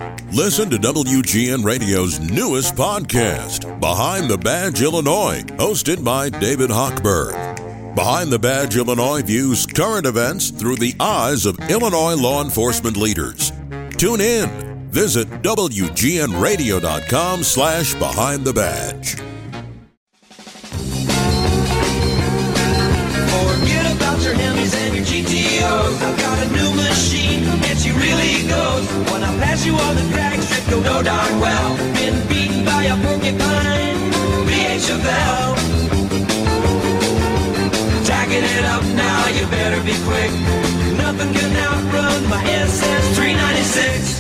Listen to WGN Radio's newest podcast, Behind the Badge Illinois, hosted by David Hochberg. Behind the Badge Illinois views current events through the eyes of Illinois law enforcement leaders. Tune in. Visit WGNRadio.com/BehindTheBadge. Forget about your Hemis and your GTOs. I've got a new machine, and she really goes. When I pass you on the drag strip, you'll know darn well. Been beaten by a porcupine, B.A. Chevelle. Jacking it up now, you better be quick. Nothing can outrun my SS396.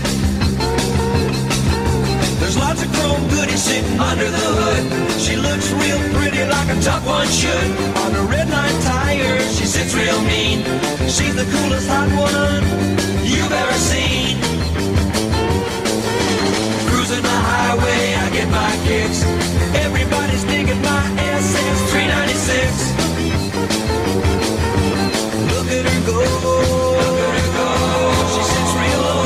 There's lots of chrome goodies sitting under the hood. She looks real pretty like a tough one should. On her red line tires, she sits real mean. She's the coolest hot one you've ever seen. Cruising the highway, I get my kicks. Everybody's digging my SS396. Look at her go. Look at her go. She sits real low.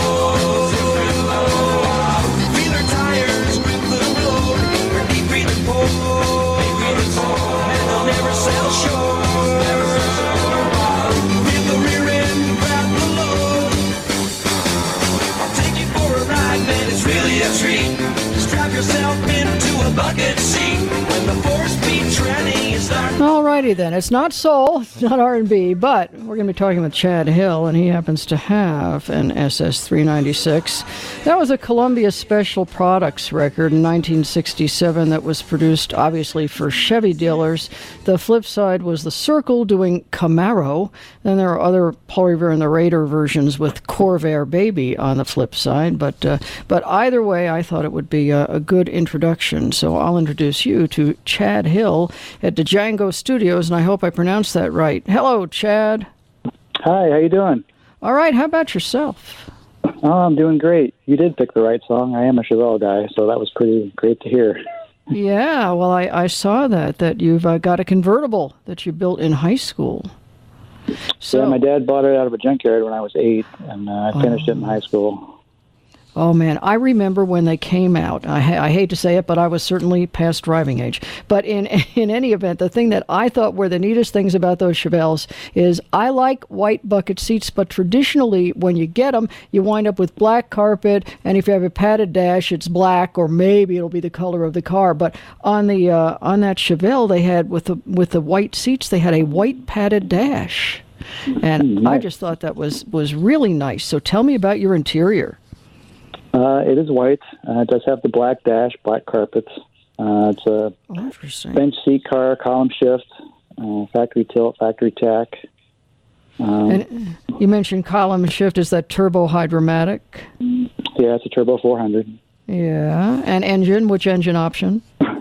Feel her tires grip the road. Her deep breathing pole. And they'll never sell short. Feel the rear end grab the load. I'll take you for a ride, man, it's really a treat. Strap yourself into a bucket seat. When the 4-speed tranny is starting. Alrighty then, it's not soul, it's not R&B, but we're going to be talking with Chad Hill, and he happens to have an SS396. That was a Columbia Special Products record in 1967 that was produced, obviously, for Chevy dealers. The flip side was the Circle doing Camaro. Then there are other Paul Revere and the Raider versions with Corvair Baby on the flip side, but either way, I thought it would be a good introduction. So I'll introduce you to Chad Hill at Django Studios, and I hope I pronounced that right. Hello, Chad. Hi, how you doing? All right, how about yourself? Oh, I'm doing great. You did pick the right song. I am a Chevelle guy, so that was pretty great to hear. Yeah, well, I saw that you've got a convertible that you built in high school. So, yeah, my dad bought it out of a junkyard when I was 8, and I finished it in high school. Oh, man, I remember when they came out. I hate to say it, but I was certainly past driving age. But in any event, the thing that I thought were the neatest things about those Chevelles is I like white bucket seats, but traditionally when you get them, you wind up with black carpet, and if you have a padded dash, it's black, or maybe it'll be the color of the car. But on the on that Chevelle, they had, with the white seats, they had a white padded dash. And I just thought that was really nice. So tell me about your interior. It is white. It does have the black dash, black carpets. It's a bench seat car, column shift, factory tilt, factory tack. And you mentioned column shift. Is that turbo hydromatic? Yeah, it's a turbo 400. Yeah. And engine, which engine option?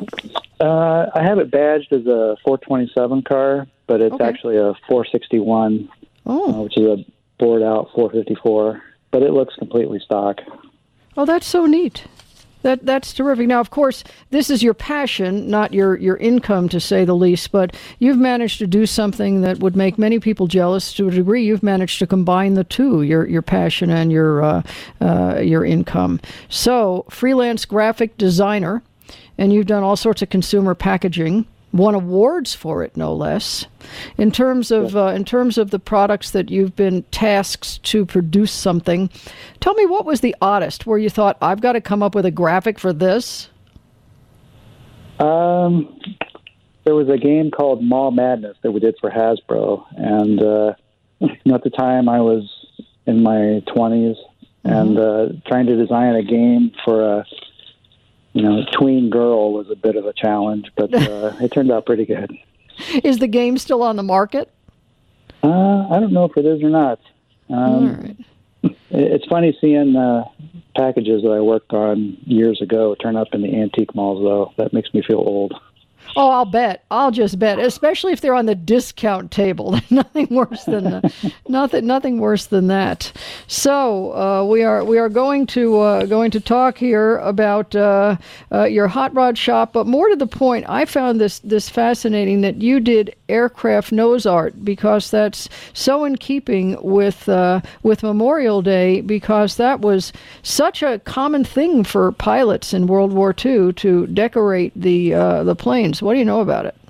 I have it badged as a 427 car, but it's actually a 461, which is a bored out 454. But it looks completely stock. Oh, that's so neat. That's terrific. Now, of course, this is your passion, not your income, to say the least, but you've managed to do something that would make many people jealous. To a degree, you've managed to combine the two, your passion and your income. So, freelance graphic designer, and you've done all sorts of consumer packaging, won awards for it, no less. In terms of the products that you've been tasked to produce something, tell me, what was the oddest where you thought, I've got to come up with a graphic for this? There was a game called Mall Madness that we did for Hasbro, and at the time I was in my 20s, and trying to design a game for a tween girl was a bit of a challenge, but it turned out pretty good. Is the game still on the market? I don't know if it is or not. All right. It's funny seeing packages that I worked on years ago turn up in the antique malls, though. That makes me feel old. Oh, I'll bet. I'll just bet, especially if they're on the discount table. Nothing worse than nothing worse than that. So we are going to talk here about your hot rod shop, but more to the point, I found this fascinating that you did aircraft nose art, because that's so in keeping with Memorial Day, because that was such a common thing for pilots in World War II to decorate the planes. What do you know about it?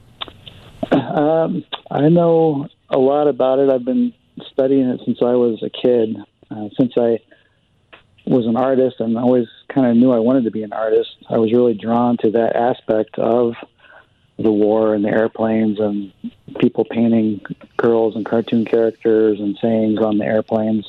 I know a lot about it. I've been studying it since I was a kid. Since I was an artist and always kind of knew I wanted to be an artist, I was really drawn to that aspect of the war and the airplanes and people painting girls and cartoon characters and sayings on the airplanes.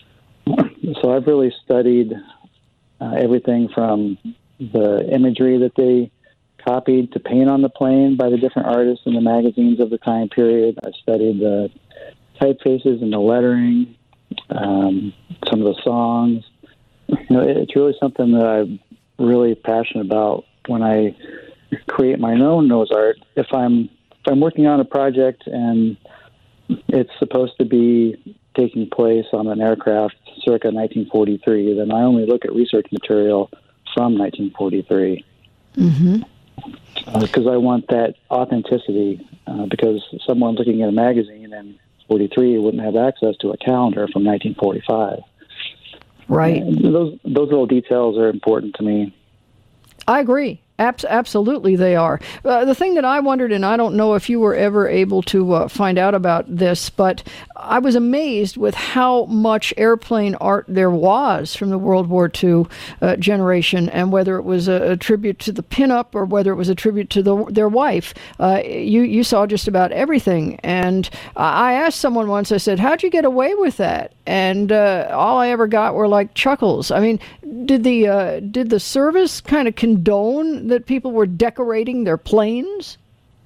So I've really studied everything from the imagery that they copied to paint on the plane by the different artists in the magazines of the time period. I studied the typefaces and the lettering, some of the songs. It's really something that I'm really passionate about when I create my own nose art. If I'm working on a project and it's supposed to be taking place on an aircraft circa 1943, then I only look at research material from 1943. Mm-hmm. Because I want that authenticity, because someone looking at a magazine in 43 wouldn't have access to a calendar from 1945. Right. Those little details are important to me. I agree. Absolutely, they are. The thing that I wondered, and I don't know if you were ever able to find out about this, but I was amazed with how much airplane art there was from the World War II generation, and whether it was a tribute to the pinup or whether it was a tribute to their wife. You saw just about everything. And I asked someone once, I said, how'd you get away with that? And all I ever got were like chuckles. I mean, did the service kind of condone that people were decorating their planes?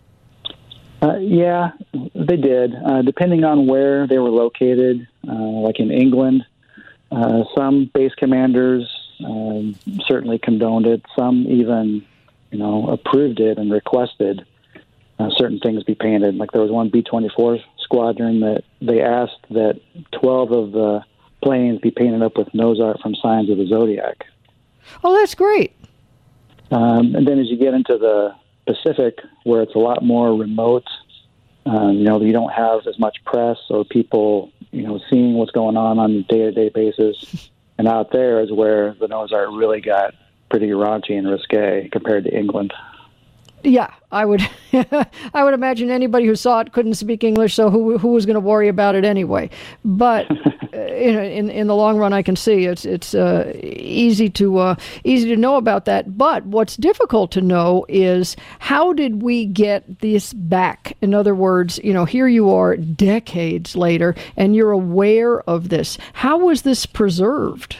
Yeah, they did. Depending on where they were located, like in England, some base commanders certainly condoned it. Some even, approved it and requested certain things be painted. Like there was one B-24 squadron that they asked that 12 of the planes be painted up with nose art from Signs of the Zodiac. Oh, that's great. And then as you get into the Pacific, where it's a lot more remote, you don't have as much press or people, seeing what's going on a day-to-day basis. And out there is where the nose art really got pretty raunchy and risque compared to England. Yeah, I would imagine anybody who saw it couldn't speak English, so who was going to worry about it anyway? But in the long run, I can see it's easy to know about that. But what's difficult to know is, how did we get this back? In other words, here you are decades later, and you're aware of this. How was this preserved?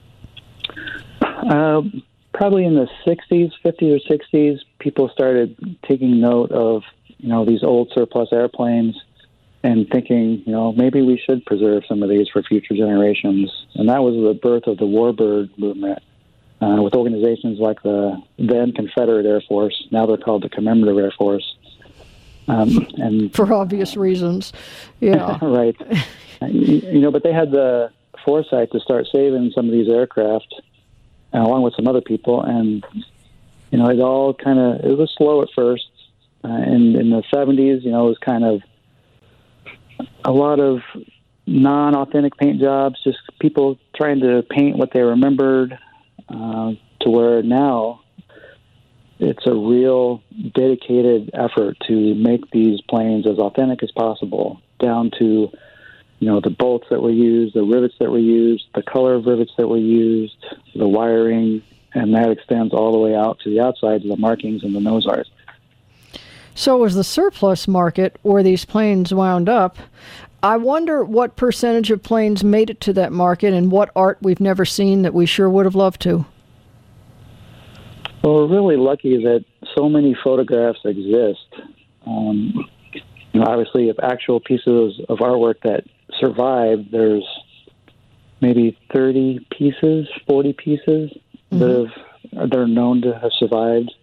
Probably in the 60s, 50s or 60s, people started taking note of, these old surplus airplanes and thinking, maybe we should preserve some of these for future generations. And that was the birth of the Warbird movement, with organizations like the then Confederate Air Force. Now they're called the Commemorative Air Force. And for obvious reasons. Yeah. Right. But they had the foresight to start saving some of these aircraft, along with some other people, and it was slow at first. And in the 70s, it was kind of a lot of non-authentic paint jobs, just people trying to paint what they remembered, to where now it's a real dedicated effort to make these planes as authentic as possible, down to the bolts that were used, the rivets that were used, the color of rivets that were used, the wiring, and that extends all the way out to the outside of the markings and the nose art. So as the surplus market where these planes wound up, I wonder what percentage of planes made it to that market and what art we've never seen that we sure would have loved to. Well, we're really lucky that so many photographs exist. Obviously, of actual pieces of artwork that survived, there's maybe 30 pieces, 40 pieces that are known to have survived.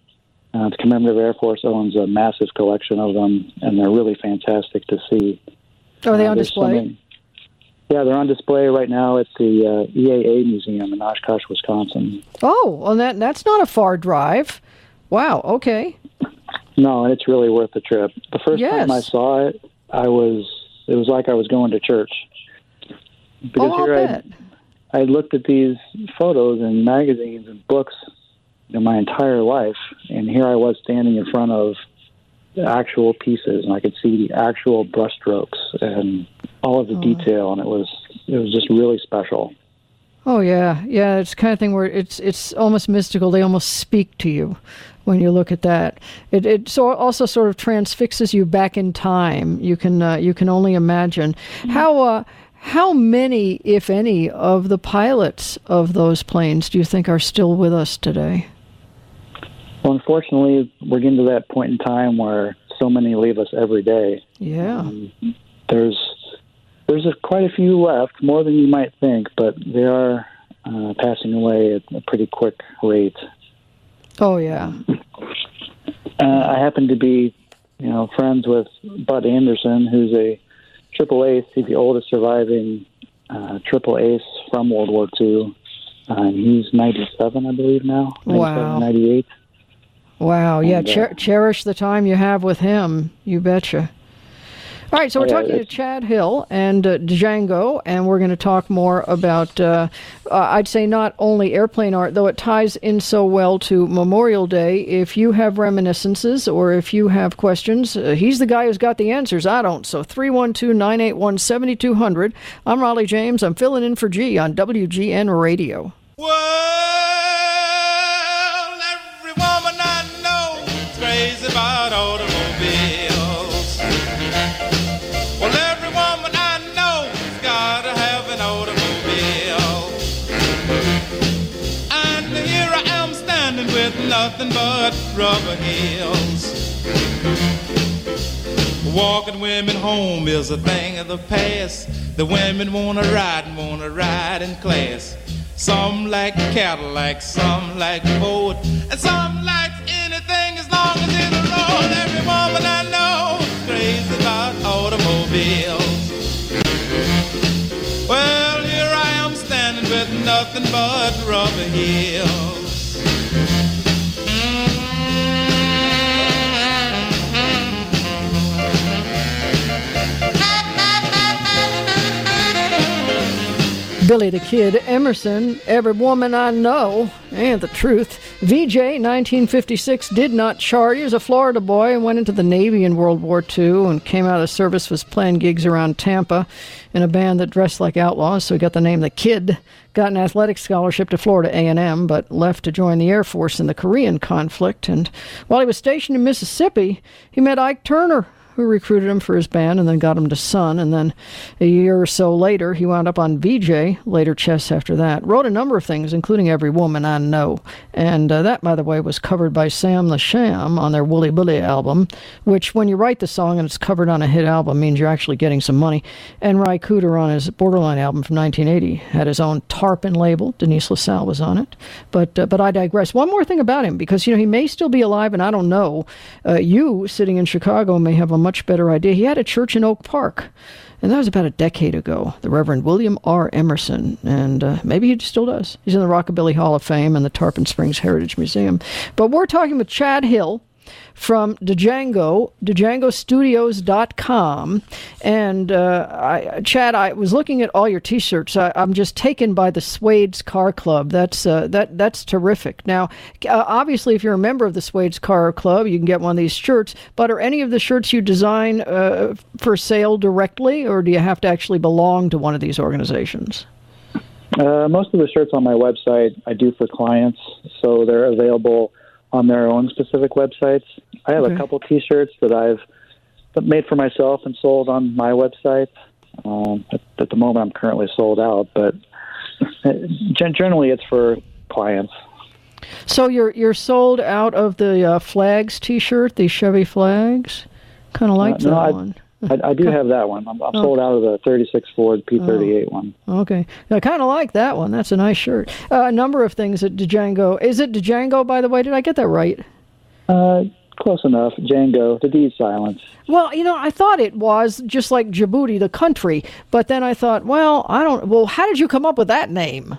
The Commemorative Air Force owns a massive collection of them, and they're really fantastic to see. Are they on there's display? Yeah, they're on display right now at the EAA Museum in Oshkosh, Wisconsin. Oh, well, that's not a far drive. Wow, okay. No, and it's really worth the trip. The first Yes. time I saw it, it was like I was going to church. Because I'll bet. I looked at these photos in magazines and books my entire life, and here I was standing in front of the actual pieces, and I could see the actual brushstrokes and all of the detail, and it was just really special. Oh yeah, it's the kind of thing where it's almost mystical. They almost speak to you when you look at that. It also sort of transfixes you back in time. You can only imagine how many, if any, of the pilots of those planes do you think are still with us today? Well, unfortunately, we're getting to that point in time where so many leave us every day. Yeah. There's quite a few left, more than you might think, but they are passing away at a pretty quick rate. Oh, yeah. I happen to be, friends with Bud Anderson, who's a triple ace. He's the oldest surviving triple ace from World War II. And he's 97, I believe, now. 97, Wow. 98. Wow, yeah, cherish the time you have with him, you betcha. All right, so we're talking to Chad Hill and Django, and we're going to talk more about, I'd say not only airplane art, though it ties in so well to Memorial Day. If you have reminiscences or if you have questions, he's the guy who's got the answers. I don't. So 312-981-7200. I'm Raleigh James. I'm filling in for G on WGN Radio. Well, every woman I know is crazy about automobiles. Well, every woman I know has got to have an automobile. And here I am standing with nothing but rubber heels. Walking women home is a thing of the past. The women wanna ride in class. Some like Cadillac, some like Ford, and some like anything as long as it's a road. Every woman I know is crazy about automobiles. Well, here I am standing with nothing but rubber heels. Billy the Kid, Emerson, Every Woman I Know, and the truth. VJ, 1956, did not chart. He was a Florida boy and went into the Navy in World War II and came out of the service, was playing gigs around Tampa in a band that dressed like outlaws, so he got the name The Kid. Got an athletic scholarship to Florida A&M, but left to join the Air Force in the Korean conflict. And while he was stationed in Mississippi, he met Ike Turner, who recruited him for his band and then got him to Sun. And then a year or so later, he wound up on VJ, later Chess after that. Wrote a number of things, including Every Woman I Know. And that, by the way, was covered by Sam the Sham on their Wooly Billy album, which when you write the song and it's covered on a hit album means you're actually getting some money. And Ry Cooder on his Borderline album from 1980 had his own Tarpon label. Denise LaSalle was on it. But I digress. One more thing about him, because, he may still be alive, and I don't know. You, sitting in Chicago, may have a much better idea. He had a church in Oak Park, and that was about a decade ago. The Reverend William R. Emerson, and maybe he still does. He's in the Rockabilly Hall of Fame and the Tarpon Springs Heritage Museum. But we're talking with Chad Hill from Django, DjangoStudios.com. And Chad, I was looking at all your T-shirts. I'm just taken by the Suede's Car Club. That's terrific. Now, obviously, if you're a member of the Suede's Car Club, you can get one of these shirts. But are any of the shirts you design for sale directly, or do you have to actually belong to one of these organizations? Most of the shirts on my website I do for clients, so they're available on their own specific websites. I have a couple T-shirts that I've made for myself and sold on my website. At the moment, I'm currently sold out, but generally it's for clients. So you're sold out of the Flags T-shirt, the Chevy Flags? Kind of like that one. I do have that one. I'm sold out of the 36 Ford P38 one. Okay. I kind of like that one. That's a nice shirt. A number of things at Django. Is it Django, by the way? Did I get that right? Close enough. Django, the D's silent. Well, I thought it was just like Djibouti, the country, but then I thought, well, how did you come up with that name?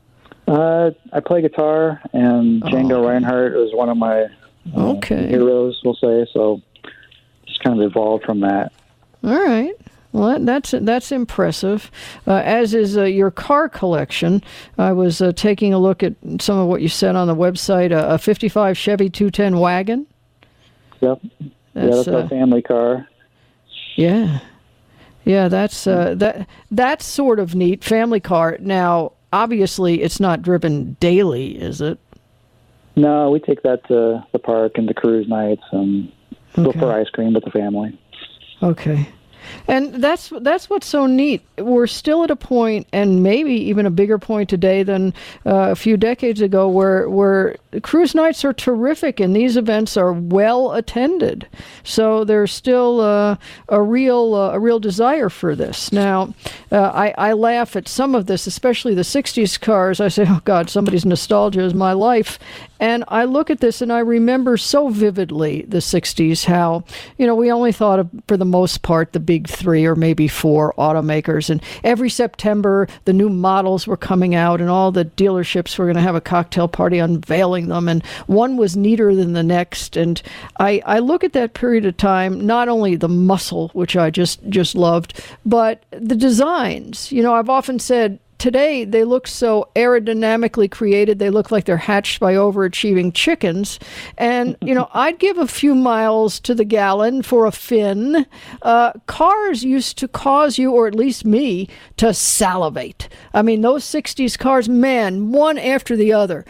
I play guitar, and Django Reinhardt was one of my heroes, we'll say, so just kind of evolved from that. All right. Well, that's impressive, as is your car collection. I was taking a look at some of what you said on the website, a 55 Chevy 210 wagon. Yep. That's our family car. Yeah. Yeah, that's sort of neat. Family car. Now, obviously, it's not driven daily, is it? No, we take that to the park and to cruise nights and go for ice cream with the family. Okay. And that's what's so neat. We're still at a point, and maybe even a bigger point today than a few decades ago, where cruise nights are terrific and these events are well attended. So there's still a real desire for this. Now, I laugh at some of this, especially the '60s cars. I say, oh God, somebody's nostalgia is my life. And I look at this and I remember so vividly the '60s, how, we only thought of, for the most part, the big 3 or maybe 4 automakers. And every September, the new models were coming out and all the dealerships were going to have a cocktail party unveiling them. And one was neater than the next. And I look at that period of time, not only the muscle, which I just loved, but the designs. I've often said, today, they look so aerodynamically created. They look like they're hatched by overachieving chickens. And, I'd give a few miles to the gallon for a fin. Cars used to cause you, or at least me, to salivate. I mean, those '60s cars, man, one after the other.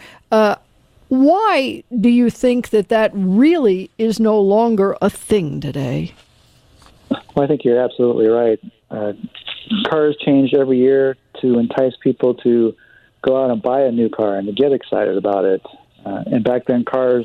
Why do you think that really is no longer a thing today? Well, I think you're absolutely right. Cars change every year to entice people to go out and buy a new car and to get excited about it. And back then, cars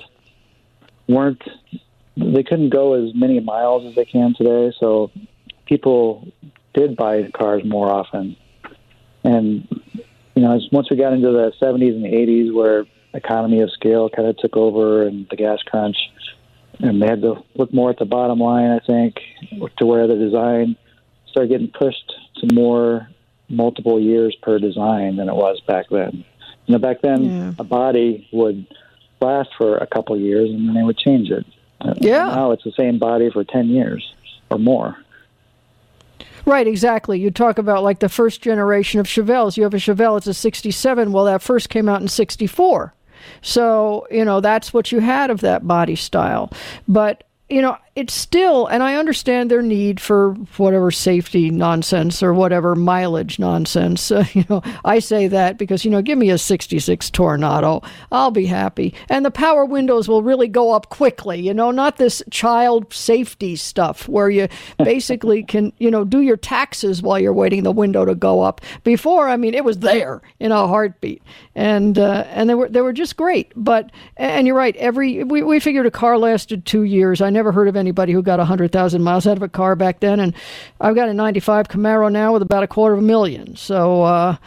they couldn't go as many miles as they can today, so people did buy cars more often. And, once we got into the 70s and the 80s, where economy of scale kind of took over and the gas crunch, and they had to look more at the bottom line, I think, to where the design started getting pushed to more multiple years per design than it was back then. Back then, a body would last for a couple of years and then they would change it. Now it's the same body for 10 years or more. Right, exactly. You talk about like the first generation of Chevelles. You have a Chevelle, it's a '67. Well, that first came out in '64. So, that's what you had of that body style. But, it's still, and I understand their need for whatever safety nonsense or whatever mileage nonsense. I say that because, give me a '66 Tornado. I'll be happy. And the power windows will really go up quickly, not this child safety stuff where you basically can, do your taxes while you're waiting the window to go up. Before, it was there in a heartbeat. And they were just great. But, and you're right, we figured a car lasted 2 years. I never heard of anybody who got 100,000 miles out of a car back then, and I've got a '95 Camaro now with about $250,000. So,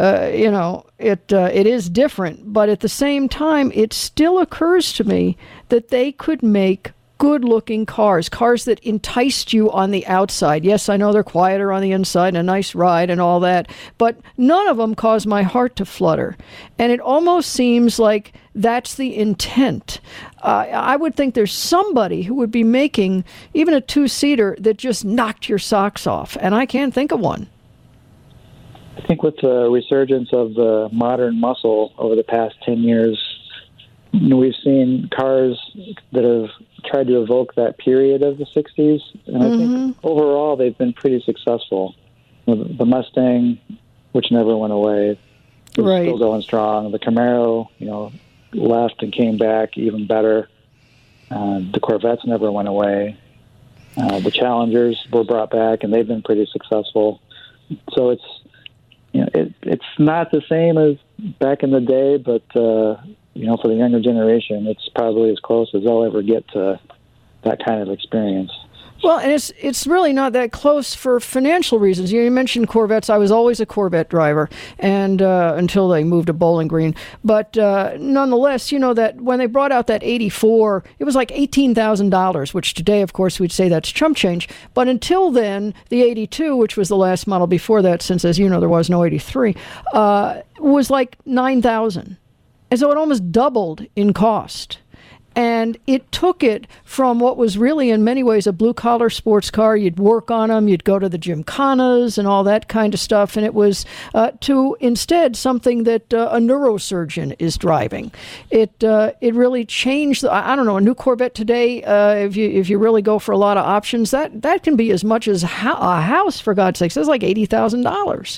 it is different, but at the same time, it still occurs to me that they could make good-looking cars that enticed you on the outside. Yes, I know they're quieter on the inside and a nice ride and all that, but none of them cause my heart to flutter. And it almost seems like that's the intent. I would think there's somebody who would be making even a 2-seater that just knocked your socks off, and I can't think of one. I think with the resurgence of the modern muscle over the past 10 years, we've seen cars that have tried to evoke that period of the '60s, and I think overall they've been pretty successful. The Mustang, which never went away, is still going strong. The Camaro, left and came back even better. The Corvettes never went away. The Challengers were brought back, and they've been pretty successful. So it's not the same as back in the day, but for the younger generation, it's probably as close as they'll ever get to that kind of experience. Well, and it's really not that close for financial reasons. You mentioned Corvettes. I was always a Corvette driver, and until they moved to Bowling Green. But nonetheless, that when they brought out that 84, it was like $18,000, which today, of course, we'd say that's chump change. But until then, the 82, which was the last model before that, since, as you know, there was no 83, was like $9,000. And so it almost doubled in cost. And it took it from what was really, in many ways, a blue-collar sports car. You'd work on them, you'd go to the gymkhanas and all that kind of stuff, and it was to instead something that a neurosurgeon is driving. It really changed. I don't know, a new Corvette today, if you really go for a lot of options, that can be as much as a house, for God's sakes. That's like $80,000.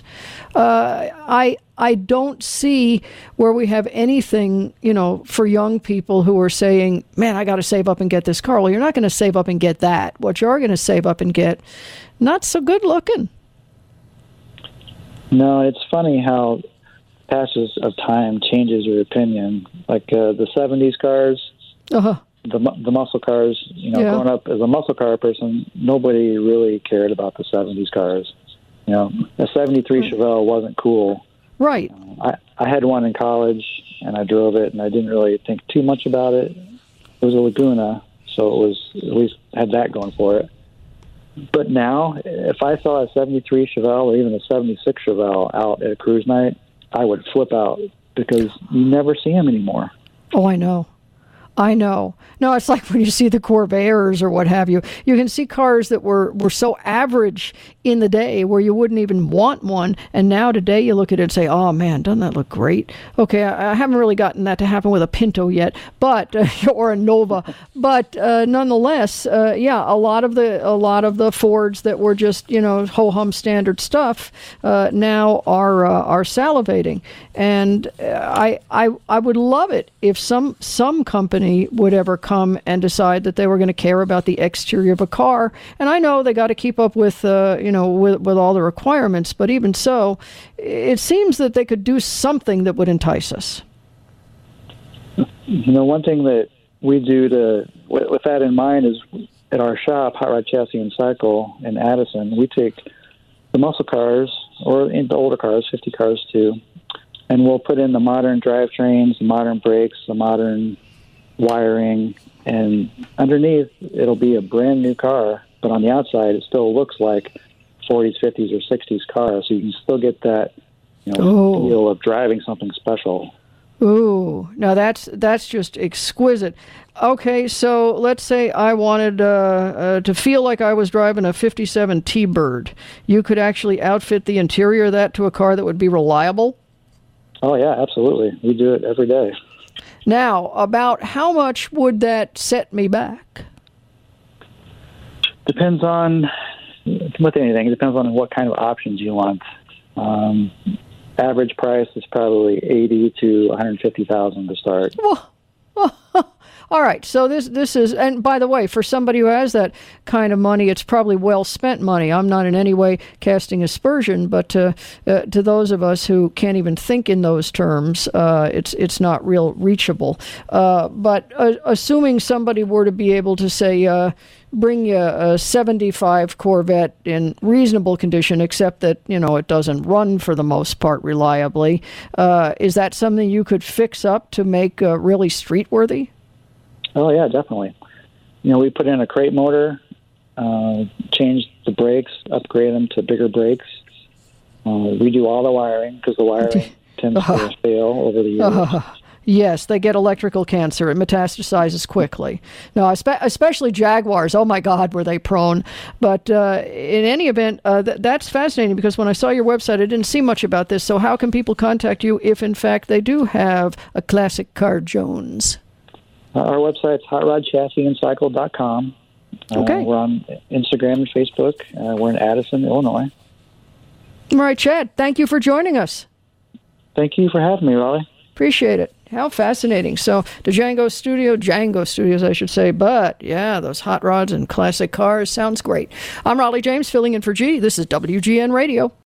I don't see where we have anything, for young people who are saying, man, I got to save up and get this car. Well, you're not going to save up and get that. What you are going to save up and get, not so good looking. No, it's funny how passage of time changes your opinion. Like the 70s cars, the muscle cars, growing up as a muscle car person, nobody really cared about the 70s cars. A 73 Chevelle wasn't cool. Right. I had one in college, and I drove it, and I didn't really think too much about it. It was a Laguna, so it was at least had that going for it. But now, if I saw a 73 Chevelle or even a 76 Chevelle out at a cruise night, I would flip out because you never see them anymore. Oh, I know. No, it's like when you see the Corvairs or what have you. You can see cars that were so average in the day where you wouldn't even want one. And now today you look at it and say, oh, man, doesn't that look great? Okay, I haven't really gotten that to happen with a Pinto yet, but or a Nova. But nonetheless, a lot of the Fords that were just, ho-hum standard stuff now are salivating. And I would love it if some company would ever come and decide that they were going to care about the exterior of a car. And I know they got to keep up with with all the requirements, but even so, it seems that they could do something that would entice us. One thing that we do with that in mind is at our shop, Hot Rod Chassis and Cycle in Addison, we take the muscle cars or the older cars, 50 cars too, and we'll put in the modern drivetrains, the modern brakes, the modern wiring, and underneath it'll be a brand new car, but on the outside it still looks like 40s, 50s, or 60s car, so you can still get that feel of driving something special. Ooh, now that's just exquisite. Okay, so let's say I wanted to feel like I was driving a 57 T-Bird. You could actually outfit the interior of that to a car that would be reliable? Oh, yeah, absolutely. We do it every day. Now, about how much would that set me back? Depends on, with anything, it depends on what kind of options you want. Average price is probably $80,000 to $150,000 to start. All right, so this is, and by the way, for somebody who has that kind of money, it's probably well spent money. I'm not in any way casting aspersion, but to those of us who can't even think in those terms, it's not real reachable. But assuming somebody were to be able to say, bring you a 75 Corvette in reasonable condition, except that, it doesn't run for the most part reliably, is that something you could fix up to make really street-worthy? Oh, yeah, definitely. We put in a crate motor, change the brakes, upgrade them to bigger brakes, redo all the wiring, because the wiring tends to fail over the years. Yes, they get electrical cancer. It metastasizes quickly. No, especially Jaguars. Oh, my God, were they prone. But in any event, that's fascinating, because when I saw your website, I didn't see much about this. So how can people contact you if, in fact, they do have a classic car Jones? Our website's hotrodchassisandcycle.com. Okay. We're on Instagram and Facebook. We're in Addison, Illinois. All right, Chad, thank you for joining us. Thank you for having me, Raleigh. Appreciate it. How fascinating. So the Django Studios, I should say. But, yeah, those hot rods and classic cars sounds great. I'm Raleigh James, filling in for G. This is WGN Radio.